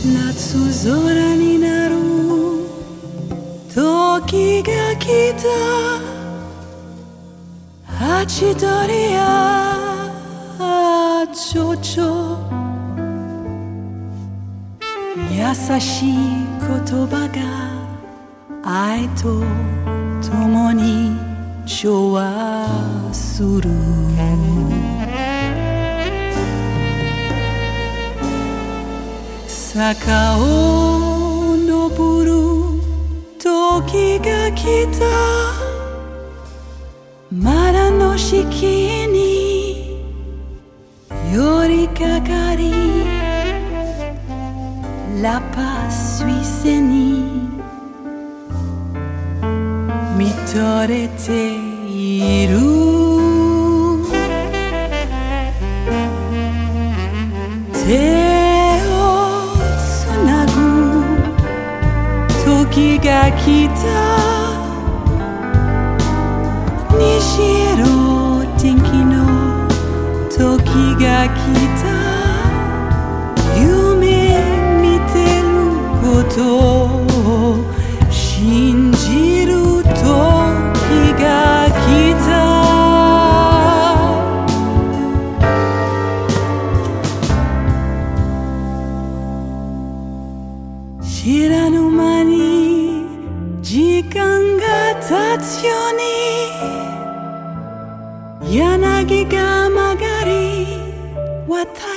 夏空になる時が来た。ハチドリや蝶々、優しい言葉が愛と共に調和する。坂を登る時が来た。まだの敷に寄りかかり、ラパスイセに見とれている。手をつなぐ時が来た。西への天気の時が来た。夢見てることを信じる時が来た。知らぬ間に時間が経つように、柳が曲がり渡